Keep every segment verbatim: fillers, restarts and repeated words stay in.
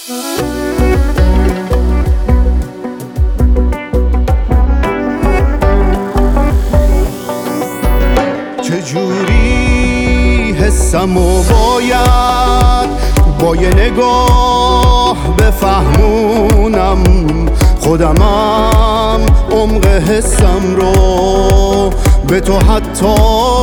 چجوری حسمو باید با یه نگاه بفهمونم، خودمم عمق حسم رو به تو حتی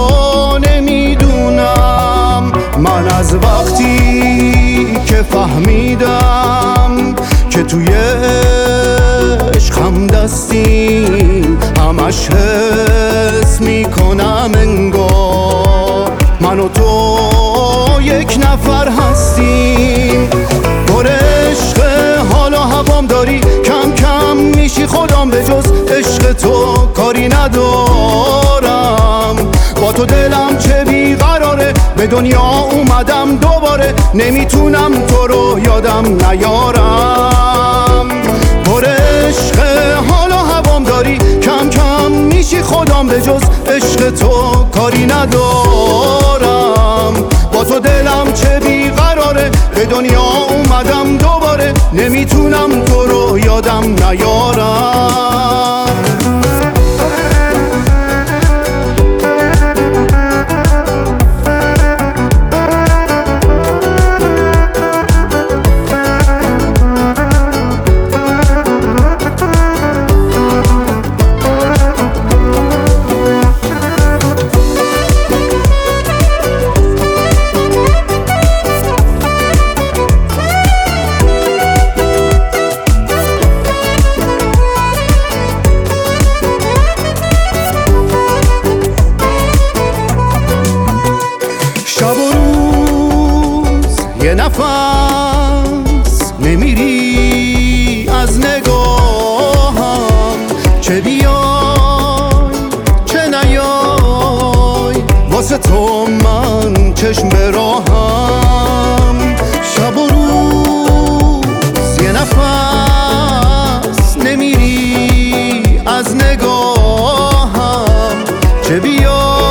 نمیدونم. من از وقتی که فهمیدم که توی عشقم دستیم، همش حس میکنم انگار من و تو یک نفر هستیم. پر عشق حال و هوام داری، کم کم میشی خودم، به جز عشق تو کاری ندارم. با تو دلم چه بیقراره، به دنیا اومدم دوباره، نمیتونم تو رو یادم نیارم. پر عشق حال و هوام داری، کم کم میشی خودم، به جز عشق تو کاری ندارم. با تو دلم چه بیقراره، به دنیا اومدم دوباره، نمیتونم تو رو یادم نیارم. شب و روز یه نفس نمیری از نگاهم، چه بیای چه نیای، واسه تو من چشم به راهم. شب و روز یه نفس نمیری از نگاهم، چه بیای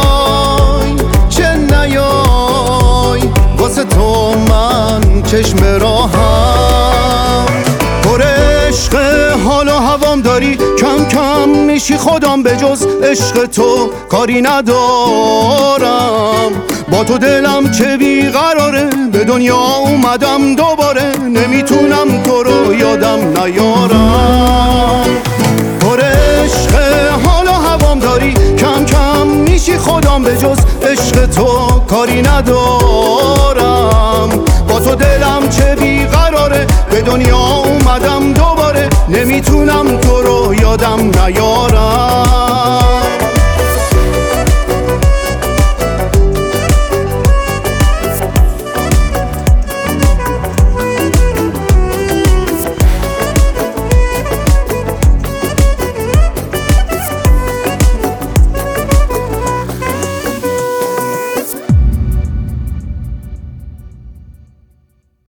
واسه تو من چشم راهم. پر عشق حال و هوام داری، کم کم میشی خودم، به جز عشق تو کاری ندارم. با تو دلم چه بیقراره، به دنیا اومدم دوباره، نمیتونم تو رو یادم نیارم. پر عشق حال و هوام داری، کم کم میشی خودم، به جز عشق تو کاری ندارم. با تو دلم چه بیقراره، به دنیا اومدم دوباره، نمیتونم تو رو یادم نیارم.